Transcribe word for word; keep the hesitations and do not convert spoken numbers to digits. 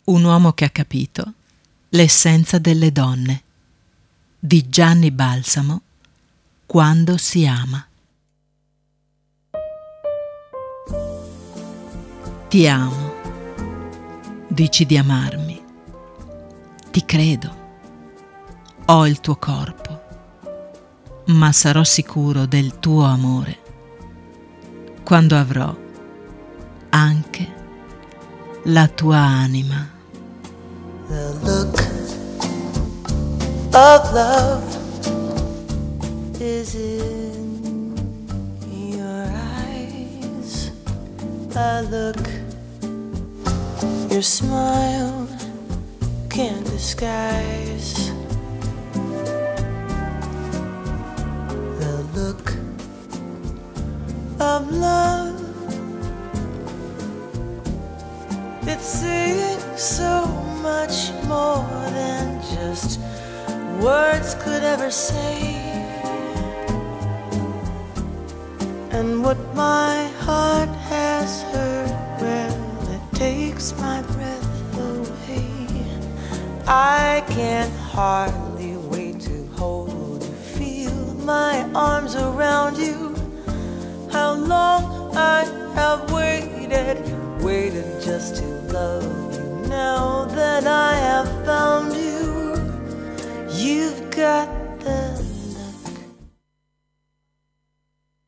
Un uomo che ha capito l'essenza delle donne, di Gianni Balsamo, Quando si ama. Ti amo, dici di amarmi, ti credo, ho il tuo corpo, ma sarò sicuro del tuo amore quando avrò anche la tua anima. The look of love is in your eyes. The look your smile can't disguise. The look of love, it's saying so much more than just words could ever say. And what my heart has heard, well, it takes my breath away. I can hardly wait to hold you, feel my arms around you. How long I have waited, waited just to love